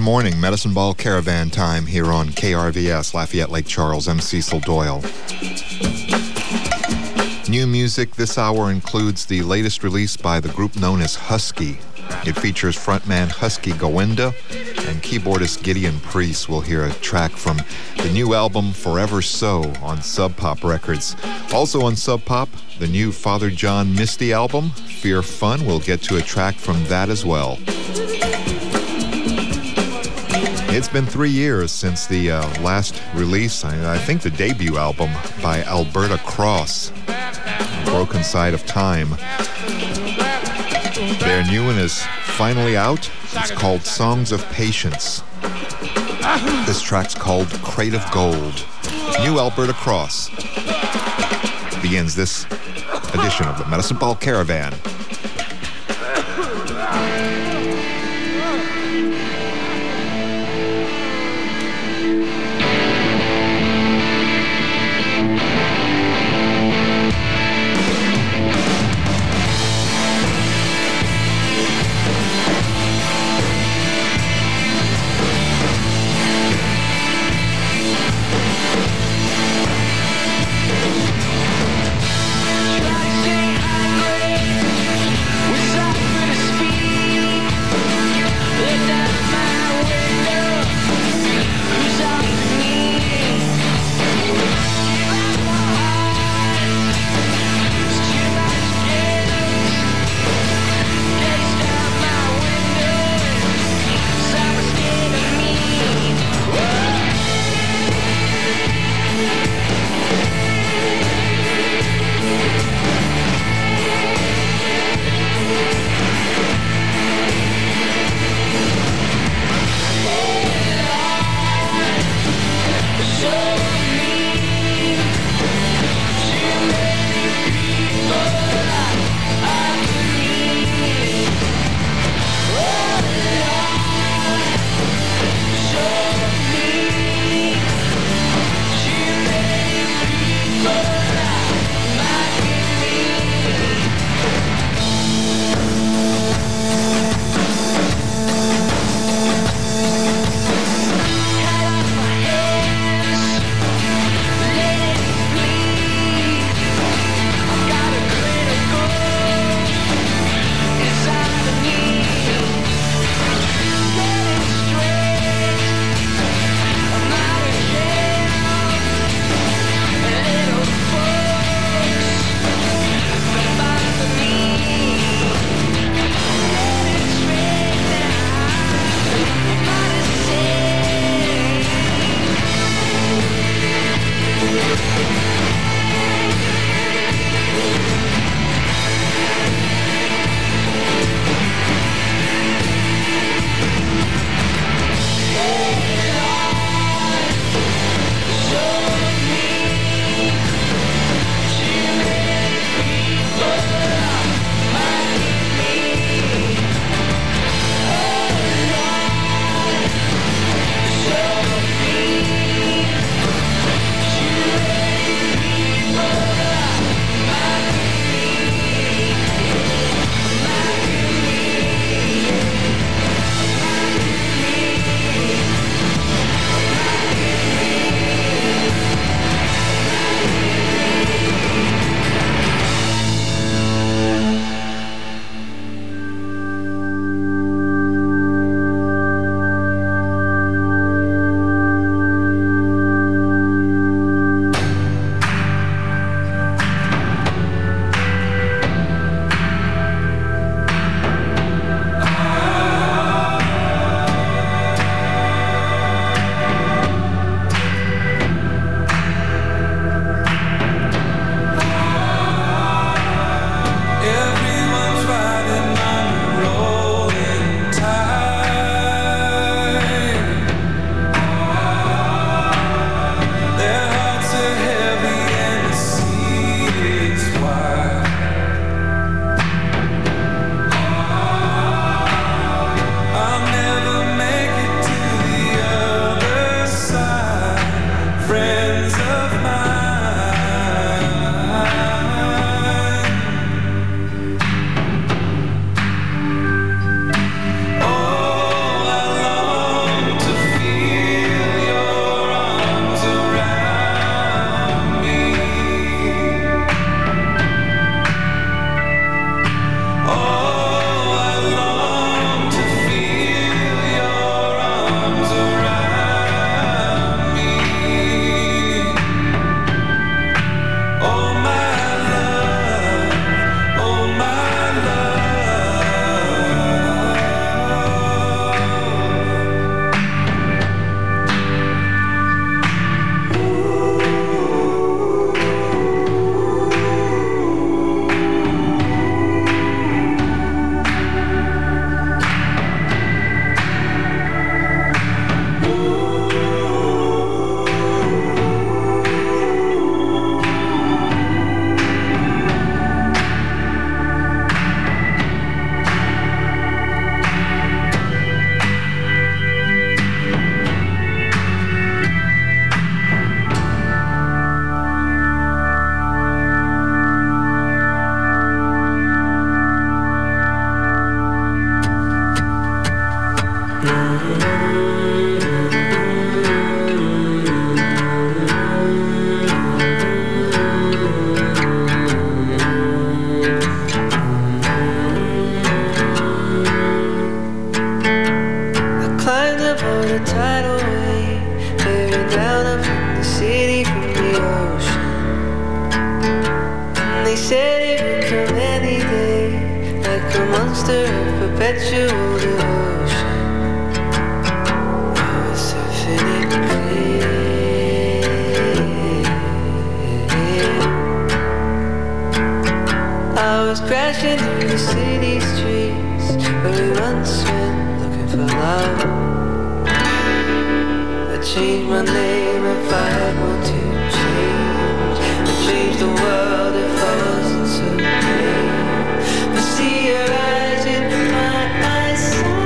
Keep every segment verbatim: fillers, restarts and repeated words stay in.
morning. Medicine Ball Caravan time here on K R V S, Lafayette Lake Charles. I'm Cecil Doyle. New music this hour includes the latest release by the group known as Husky. It features frontman Husky Gowinda and keyboardist Gideon Priest. We'll hear a track from the new album Forever So on Sub Pop Records. Also on Sub Pop, the new Father John Misty album, Fear Fun. We'll get to a track from that as well. It's been three years since the uh, last release, I, I think the debut album by Alberta Cross, Broken Side of Time. Their new one is finally out. It's called Songs of Patience. This track's called Crate of Gold. New Alberta Cross begins this edition of the Medicine Ball Caravan. Try to say I'm great. monster of perpetual devotion. I was surfing it clear. I was crashing through the city streets where we once went looking for love. I changed my name if I had one to change. I changed the world if I wasn't so brave. I see your eyes in my eyes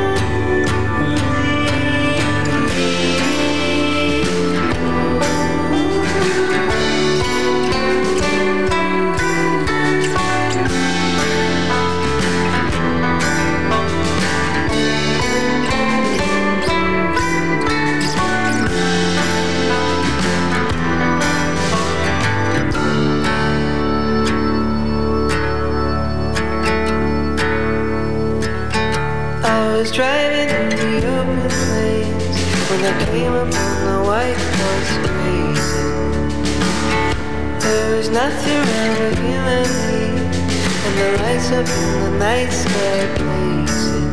I was driving in the open plains when I came upon the white horse grazing. There was nothing around but human beings, and the lights up in the night sky blazing.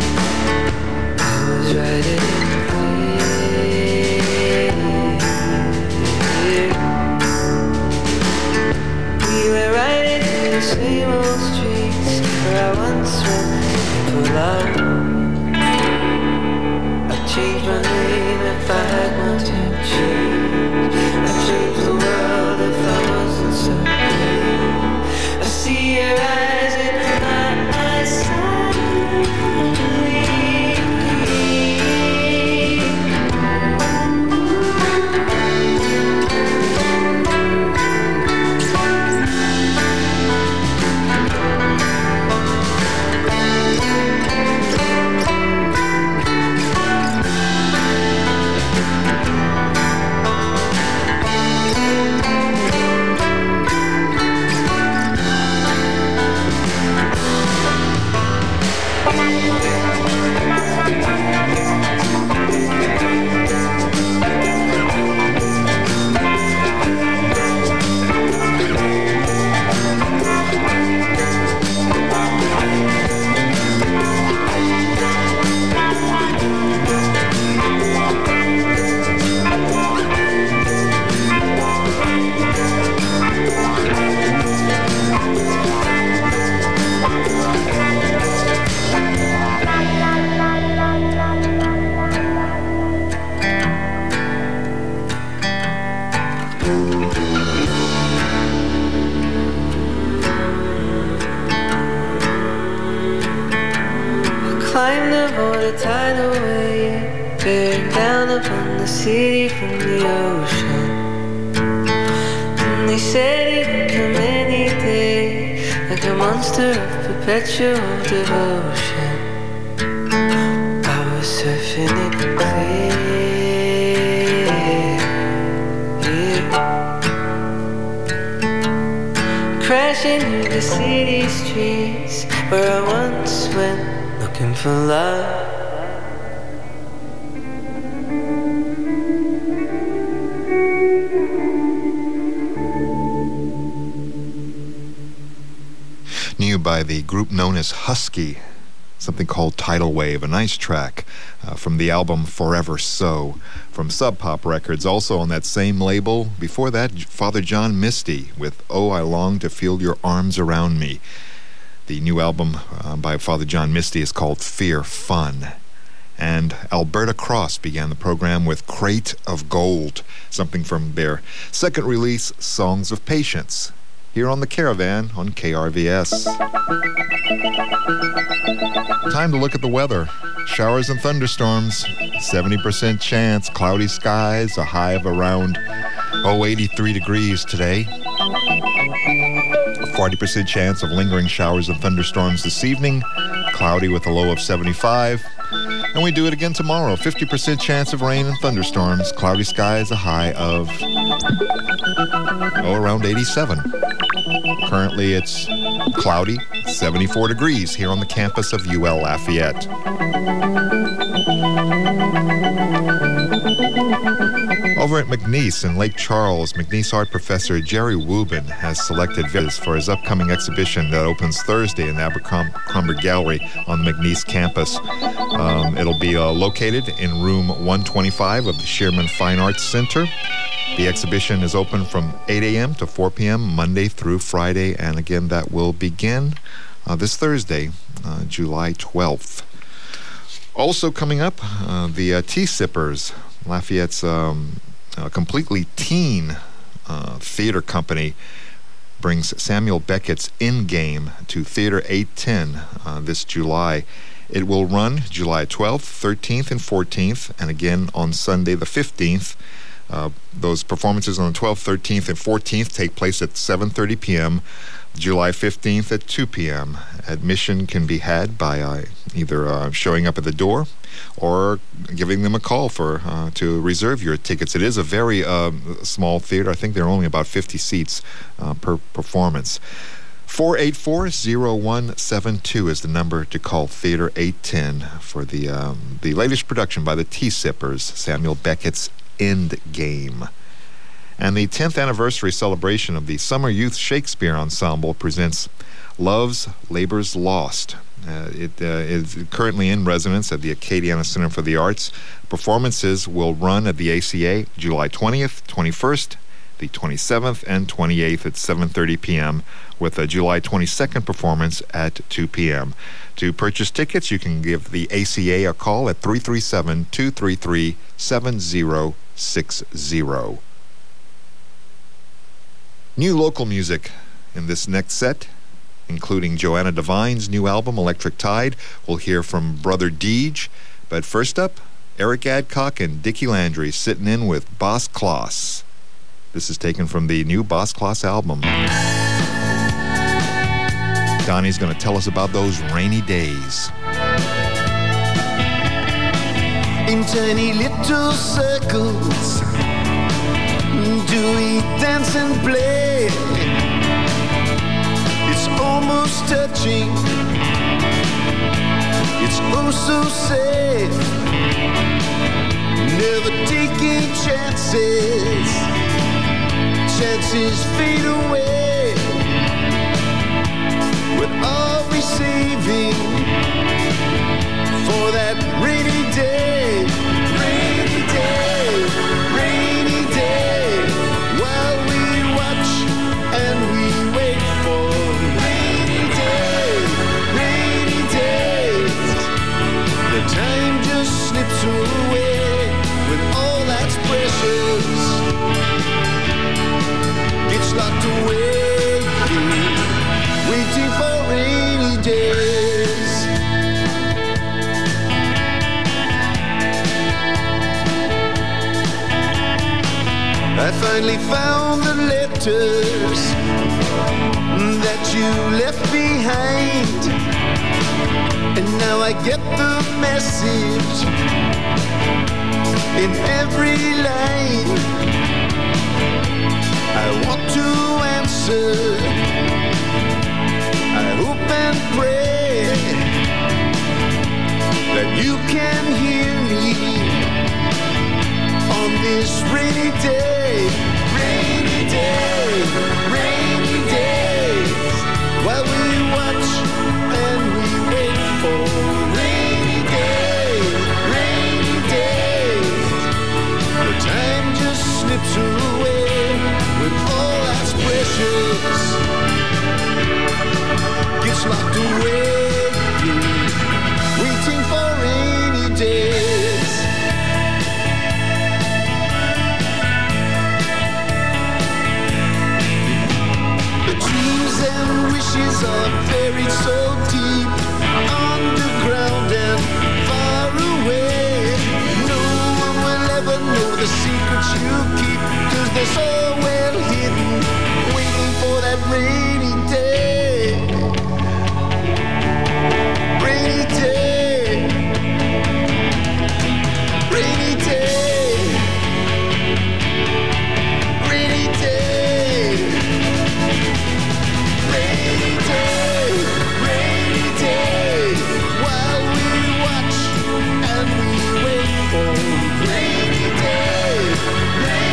I was riding in clear. We were riding through the same old streets where I once went for love. I changed my name if I had one to change. I changed the world if I wasn't so brave. I see your eyes in my eyes tidal wave bearing down upon the city from the ocean. And they said it would come any day, like a monster of perpetual devotion. I was surfing it clear, yeah. Crashing through the city streets where I once went looking for love. New by the group known as Husky, something called Tidal Wave, a nice track uh, from the album Forever So from Sub Pop Records, also on that same label. Before that, Father John Misty with Oh, I Long to Feel Your Arms Around Me. The new album uh, by Father John Misty is called Fear Fun. And Alberta Cross began the program with Crate of Gold, something from their second release, Songs of Patience, here on The Caravan on K R V S. Time to look at the weather. Showers and thunderstorms, seventy percent chance, cloudy skies, a high of around, oh, eighty-three degrees today. forty percent chance of lingering showers and thunderstorms this evening, cloudy with a low of seventy-five. And we do it again tomorrow, fifty percent chance of rain and thunderstorms, cloudy skies, a high of, oh, around eighty-seven. Currently it's cloudy, seventy-four degrees here on the campus of U L Lafayette. Over at McNeese in Lake Charles, McNeese art professor Jerry Wubin has selected visitors for his upcoming exhibition that opens Thursday in the Abercrombie Gallery on the McNeese campus. Um, it'll be uh, located in room one twenty-five of the Shearman Fine Arts Center. The exhibition is open from eight a.m. to four p.m. Monday through Friday, and again, that will begin uh, this Thursday, uh, July twelfth. Also coming up, uh, the uh, Tea Sippers, Lafayette's um, uh, completely teen uh, theater company, brings Samuel Beckett's In Game to Theater eight ten uh, this July. It will run July twelfth, thirteenth, and fourteenth, and again on Sunday the fifteenth. Uh, those performances on the twelfth, thirteenth, and fourteenth take place at seven thirty p.m., July fifteenth at two p.m. Admission can be had by uh, either uh, showing up at the door or giving them a call for uh, to reserve your tickets. It is a very uh, small theater. I think there are only about fifty seats uh, per performance. four eight four, zero one seven two is the number to call Theater eight ten for the, um, the latest production by the Tea Sippers, Samuel Beckett's End Game. And the tenth anniversary celebration of the Summer Youth Shakespeare Ensemble presents Love's Labor's Lost. Uh, it uh, is currently in residence at the Acadiana Center for the Arts. Performances will run at the A C A July twentieth, twenty-first, the twenty-seventh, and twenty-eighth at seven thirty p.m., with a July twenty-second performance at two p.m. To purchase tickets, you can give the A C A a call at three three seven, two three three, seven zero six zero. New local music in this next set, including Joanna Devine's new album, Electric Tide. We'll hear from Brother Deej. But first up, Eric Adcock and Dickie Landry sitting in with Boss Kloss. This is taken from the new Boss Kloss album. Donnie's going to tell us about those rainy days. In tiny little circles do we dance and play. It's almost touching, it's oh so safe. Never taking chances, chances fade away. What are we saving for that rainy day? Rainy day, rainy day, while we watch and we wait for rainy day, rainy days. The time just slips away when all that's precious gets locked away, waiting for rainy days. I finally found the letters that you left behind, and now I get the message in every line. I want to answer, I hope and pray that you can hear me on this rainy day. Rainy day, rainy days, while we watch and we wait for rainy day, rainy days. The time just slips away when all that's precious gets locked away, waiting for rainy days. Wishes are buried so deep, underground and far away. No one will ever know the secrets you keep, 'cause they're so well hidden, waiting for that rainy day. Rainy day, rainy day, rainy day. Rainy day, rainy day, while we watch and we wait for rainy day, rainy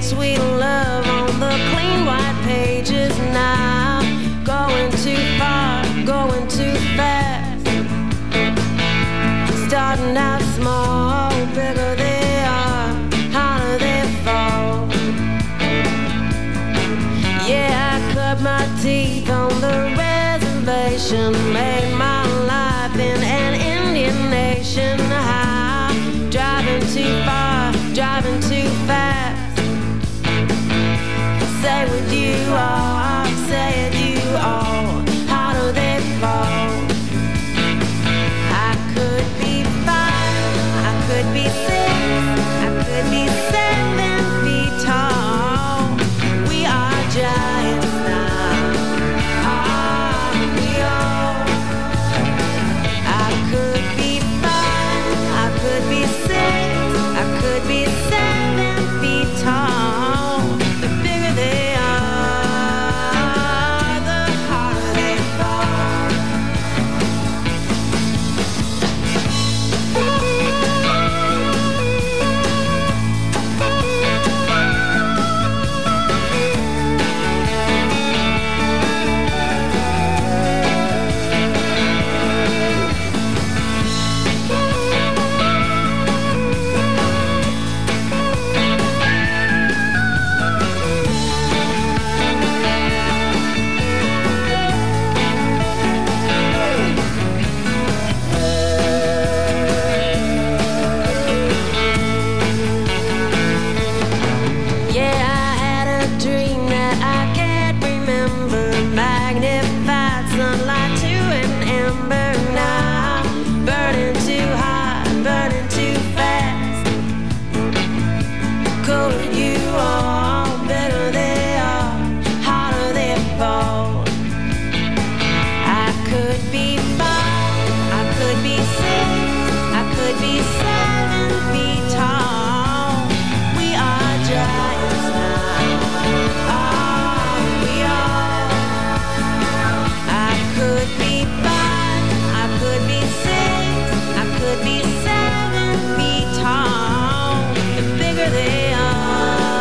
sweet, sweet love on the clean white pages now. Going too far, going too fast. Starting out small, bigger they are, harder they fall. Yeah, I cut my teeth on the reservation, made my life in an Indian nation. High, driving too far, driving too fast. Say what you are, say it you are, harder they fall. I could be five, I could be six, I could be seven feet tall. We are giants now, are we all? I could be five, I could be six, I could be seven feet tall. The bigger they are, the harder they fall. Yeah, I had a dream that I can't remember. Magnified sunlight to an ember now. Burning too hot, burning too fast. Colder you are, better they are, harder they fall. I could be five, I could be six, I could be seven feet tall. We are giants now, are we all? I could be five, I could be six, I could be seven feet tall. The bigger they are,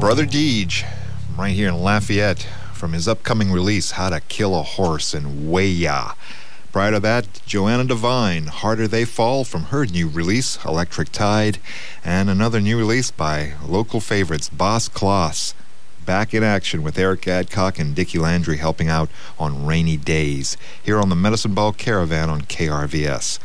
Brother Deej, right here in Lafayette, from his upcoming release, How to Kill a Horse in Way-Ya. Prior to that, Joanna Devine, Harder They Fall, from her new release, Electric Tide, and another new release by local favorites, Boss Kloss, back in action with Eric Adcock and Dickie Landry helping out on Rainy Days, here on the Medicine Ball Caravan on K R V S.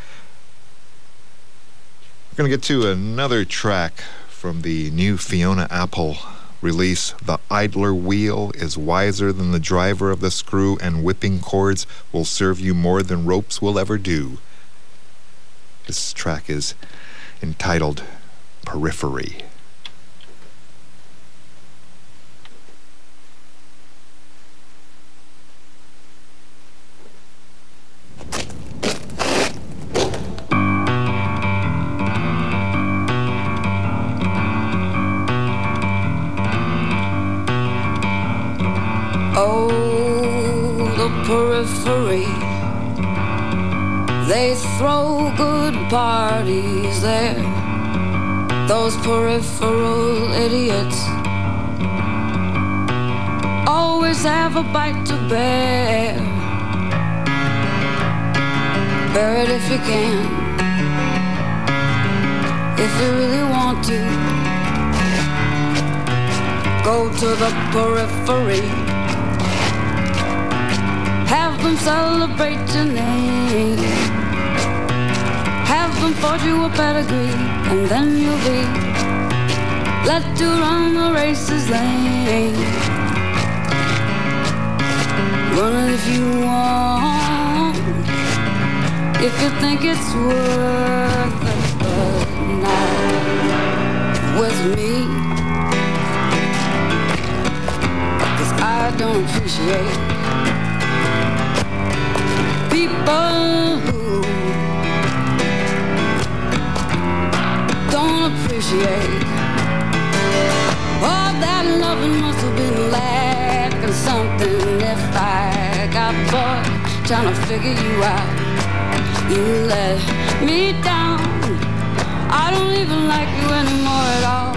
We're going to get to another track from the new Fiona Apple release. The idler wheel is wiser than the driver of the screw, and whipping cords will serve you more than ropes will ever do. This track is entitled Periphery. Periphery. They throw good parties there. Those peripheral idiots always have a bite to bear. Bear it if you can, if you really want to. Go to the periphery. Have them celebrate your name. Have them forge you a pedigree, and then you'll be let to run the race's lane. Run it if you want, if you think it's worth it, but not with me, 'cause I don't appreciate people who don't appreciate all that loving. Must have been lacking something. If I got bored trying to figure you out, you let me down. I don't even like you anymore at all.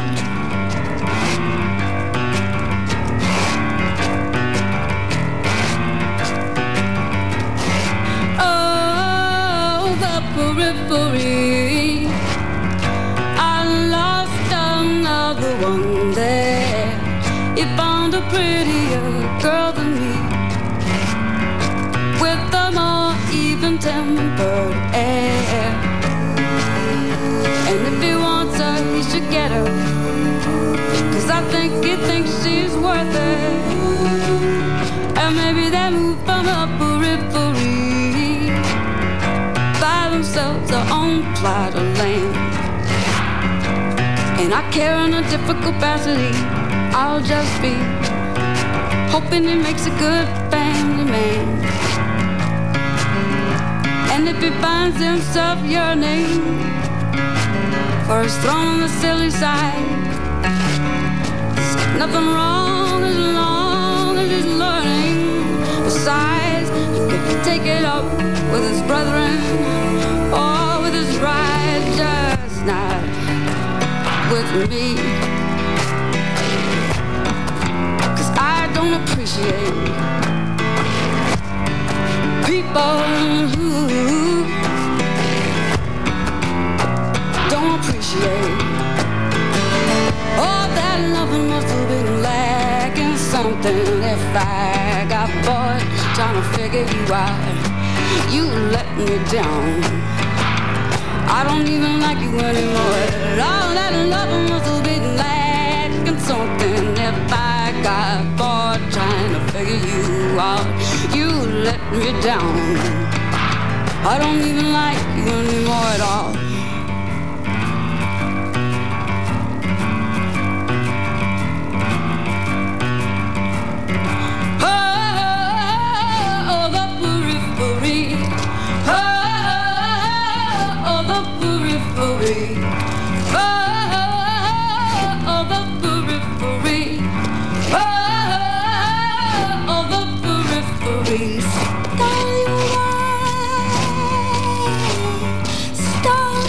Periphery. I lost another one there. He found a prettier girl than me, with a more even-tempered air. And if he wants her, he should get her, 'cause I think he thinks she's worth it. And maybe they move from the periphery, themselves their own plot of land. And I care in a different capacity. I'll just be hoping he makes a good family man. And if he finds himself yearning for his throne on the silly side, there's nothing wrong as long as he's learning. Besides, he could take it up with his brethren or with his bride, just not with me, 'cause I don't appreciate people who don't appreciate all that loving. Must have been lacking something. If I got bored trying to figure you out, you let me down. I don't even like you anymore. All that love must have been lacking something. If I got bored trying to figure you out, you let me down. I don't even like you anymore at all. Start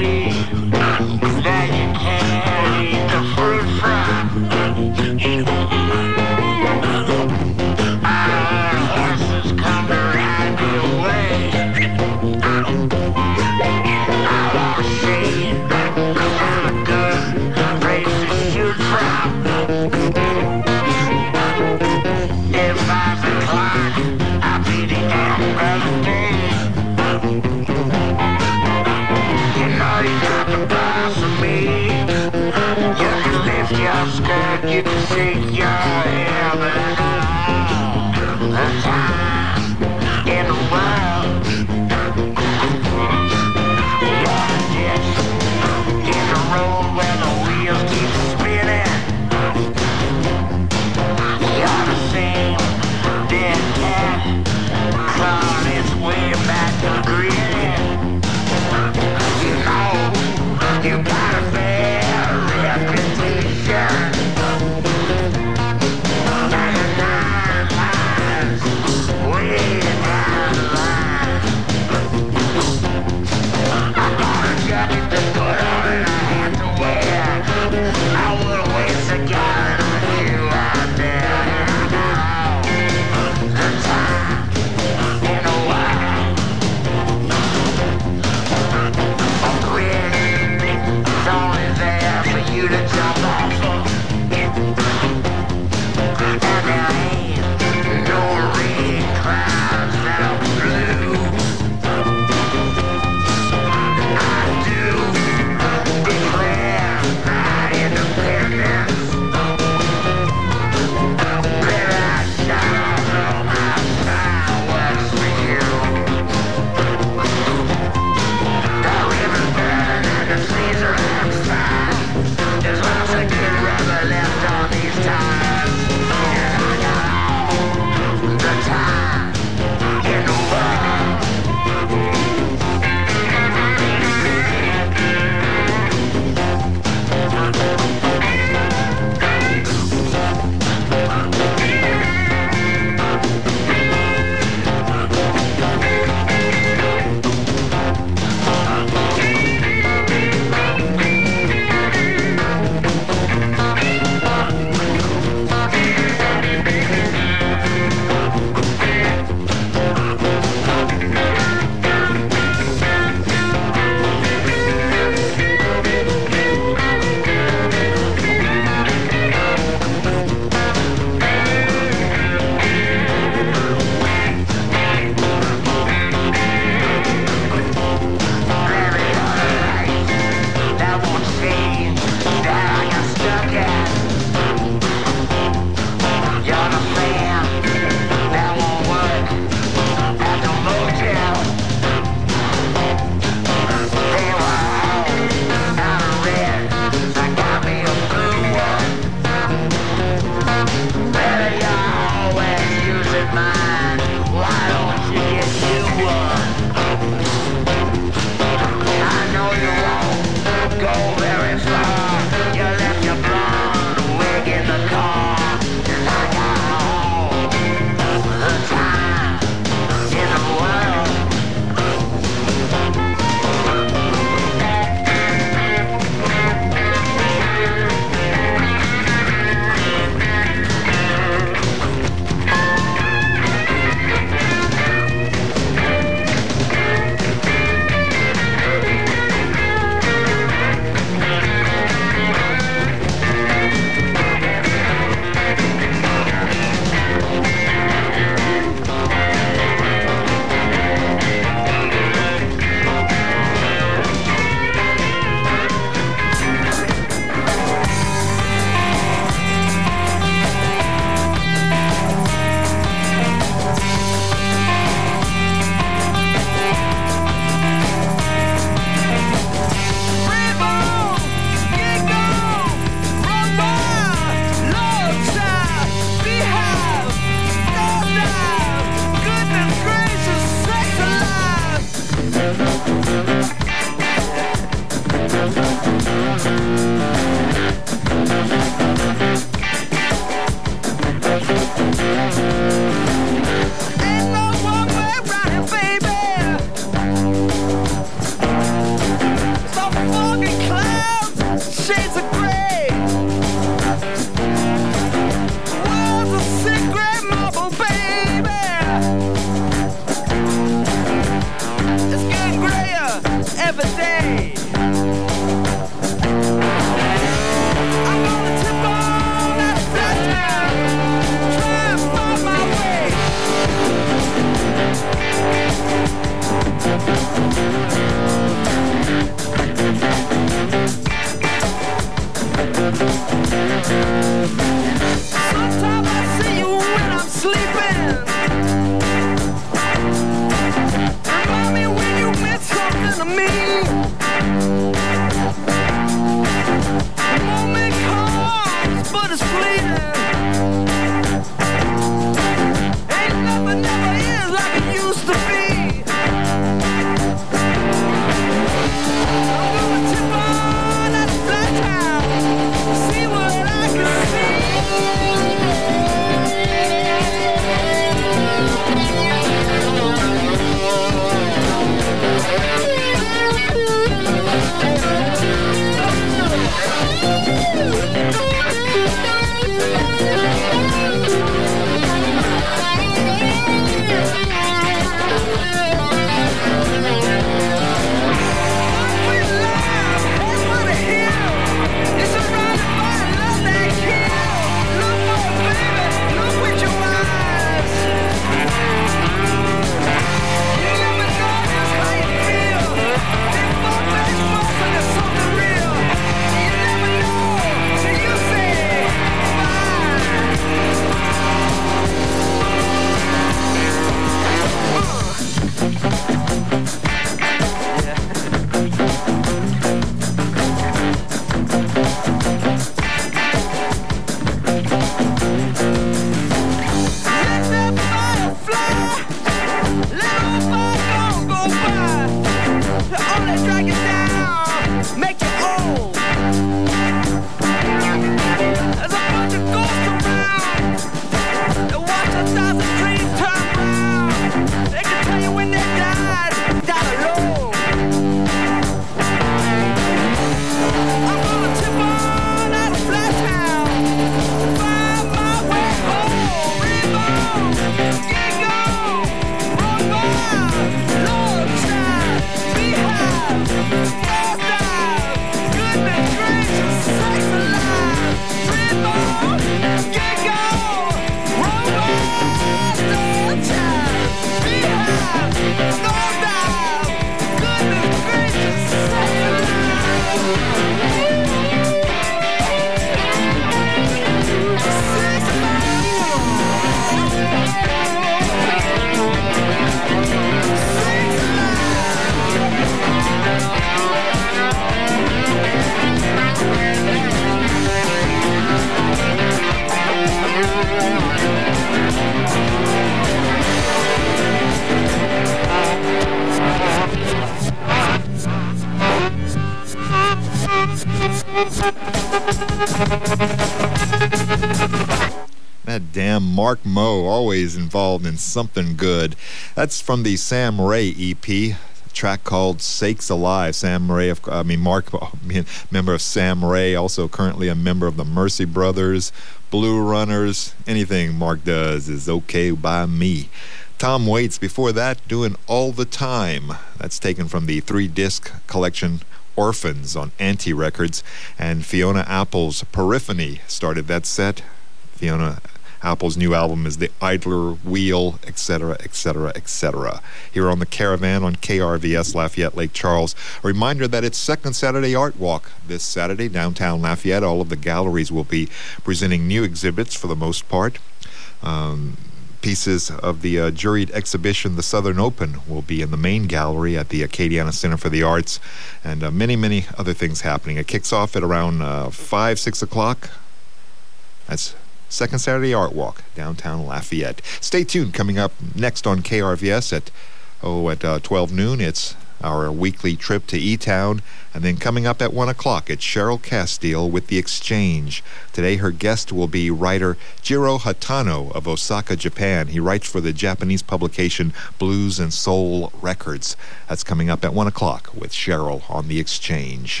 That damn Mark Moe, always involved in something good. That's from the Sam Ray E P, a track called Sakes Alive. Sam Ray, of, I mean Mark, member of Sam Ray, also currently a member of the Mercy Brothers, Blue Runners. Anything Mark does is okay by me. Tom Waits, before that, doing All the Time. That's taken from the three-disc collection Orphans on Anti Records. And Fiona Apple's Periphony started that set. Fiona Apple's new album is The Idler Wheel, et cetera, et cetera, et cetera. Here on The Caravan on K R V S Lafayette Lake Charles. A reminder that it's Second Saturday Art Walk this Saturday, downtown Lafayette. All of the galleries will be presenting new exhibits for the most part. Um, pieces of the uh, juried exhibition, The Southern Open, will be in the main gallery at the Acadiana Center for the Arts, and uh, many, many other things happening. It kicks off at around uh, five, six o'clock. That's Second Saturday Art Walk, downtown Lafayette. Stay tuned. Coming up next on K R V S at oh at uh, twelve noon, it's our weekly trip to E-Town. And then coming up at one o'clock, it's Cheryl Castile with The Exchange. Today her guest will be writer Jiro Hatano of Osaka, Japan. He writes for the Japanese publication Blues and Soul Records. That's coming up at one o'clock with Cheryl on The Exchange.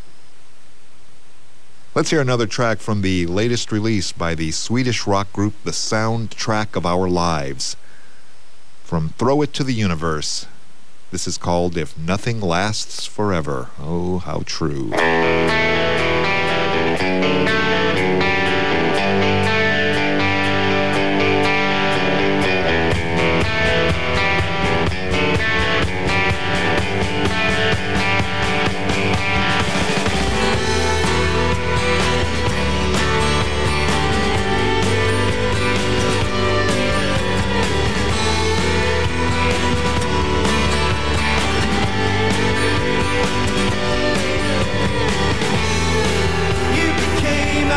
Let's hear another track from the latest release by the Swedish rock group The Soundtrack of Our Lives. From Throw It to the Universe. This is called If Nothing Lasts Forever. Oh, how true. You became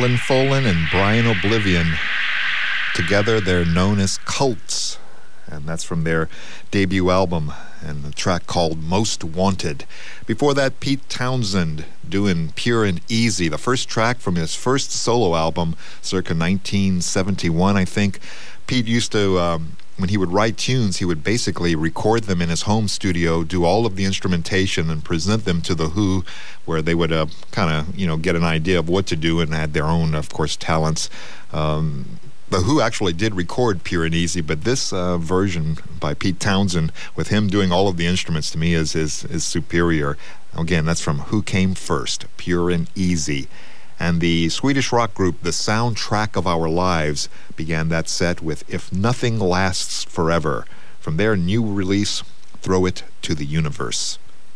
Alan Folin and Brian Oblivion. Together, they're known as Cults, and that's from their debut album, and the track called Most Wanted. Before that, Pete Townshend doing Pure and Easy, the first track from his first solo album, circa nineteen seventy-one, I think. Pete used to, um, when he would write tunes, he would basically record them in his home studio, do all of the instrumentation, and present them to The Who, where they would uh, kind of, you know, get an idea of what to do and add their own, of course, talents. Um, The Who actually did record Pure and Easy, but this uh, version by Pete Townshend, with him doing all of the instruments, to me is, is, is superior. Again, that's from Who Came First, Pure and Easy. And the Swedish rock group, The Soundtrack of Our Lives, began that set with If Nothing Lasts Forever. From their new release, Throw It to the Universe.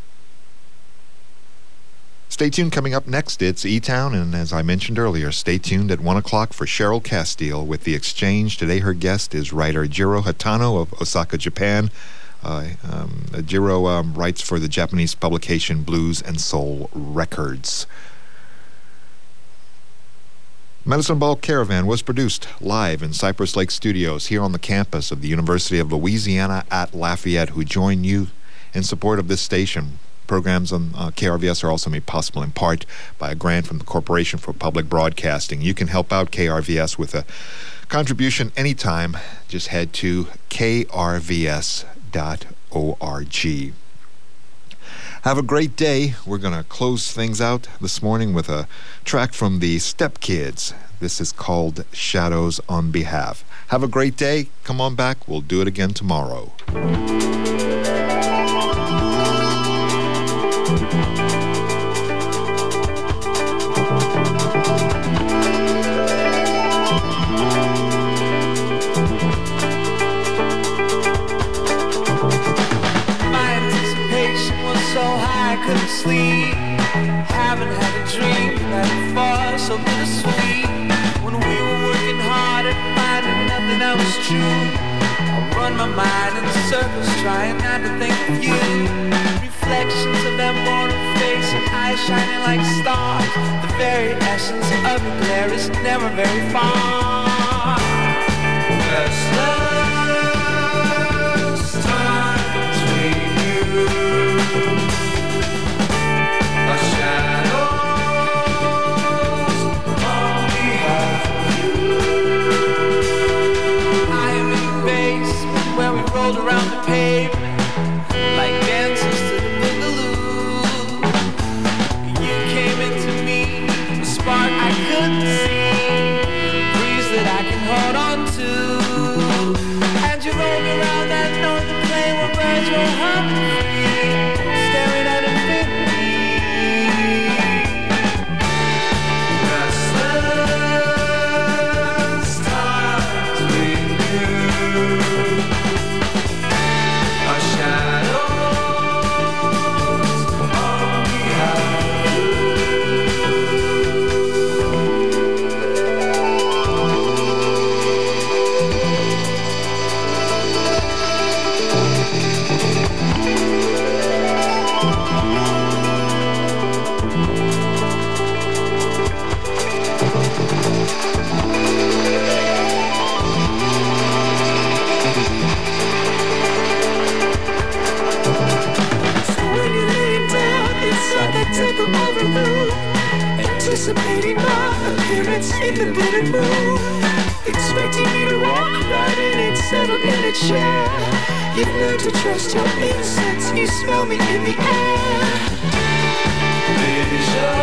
Stay tuned. Coming up next, it's E-Town, and as I mentioned earlier, stay tuned at one o'clock for Cheryl Castile with The Exchange. Today her guest is writer Jiro Hatano of Osaka, Japan. Uh, um, Jiro um, writes for the Japanese publication Blues and Soul Records. Medicine Ball Caravan was produced live in Cypress Lake Studios here on the campus of the University of Louisiana at Lafayette, who join you in support of this station. Programs on uh, K R V S are also made possible in part by a grant from the Corporation for Public Broadcasting. You can help out K R V S with a contribution anytime. Just head to K R V S dot org. Have a great day. We're going to close things out this morning with a track from the Step Kids. This is called Shadows on Behalf. Have a great day. Come on back. We'll do it again tomorrow. Couldn't sleep, haven't had a dream that before, so bittersweet. When we were working hard at finding nothing that was true, I run my mind in circles trying not to think of you. Reflections of that morning face and eyes shining like stars. The very essence of your glare is never very far. Restless times we knew. Rolled around the pavement like dancers to the boogaloo. You came into me, a spark I couldn't see, a breeze that I can hold on to. And you rolled around that northern plain where birds were humming free, staring at infinity. Restless times we knew. Anticipating my appearance in the bitter moon, expecting me to walk right in and settle in a chair. You've learned to trust your innocence, you smell me in the air. Vision.